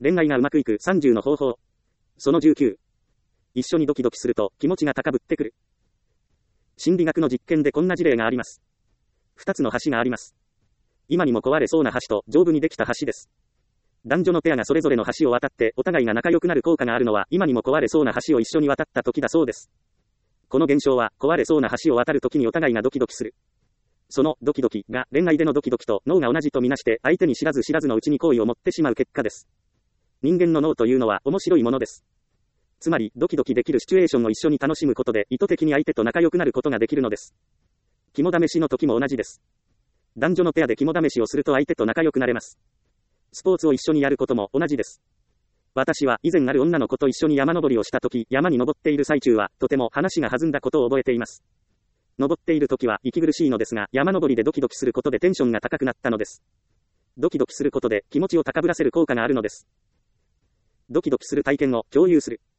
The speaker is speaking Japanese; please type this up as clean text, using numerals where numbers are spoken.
恋愛がうまくいく30の方法。その19。一緒にドキドキすると気持ちが高ぶってくる。心理学の実験でこんな事例があります。2つの橋があります。今にも壊れそうな橋と丈夫にできた橋です。男女のペアがそれぞれの橋を渡ってお互いが仲良くなる効果があるのは今にも壊れそうな橋を一緒に渡った時だそうです。この現象は壊れそうな橋を渡る時にお互いがドキドキする。そのドキドキが恋愛でのドキドキと脳が同じとみなして相手に知らず知らずのうちに好意を持ってしまう結果です。人間の脳というのは面白いものです。つまりドキドキできるシチュエーションを一緒に楽しむことで意図的に相手と仲良くなることができるのです。肝試しの時も同じです。男女のペアで肝試しをすると相手と仲良くなれます。スポーツを一緒にやることも同じです。私は以前ある女の子と一緒に山登りをした時、山に登っている最中はとても話が弾んだことを覚えています。登っている時は息苦しいのですが、山登りでドキドキすることでテンションが高くなったのです。ドキドキすることで気持ちを高ぶらせる効果があるのです。ドキドキする体験を共有する。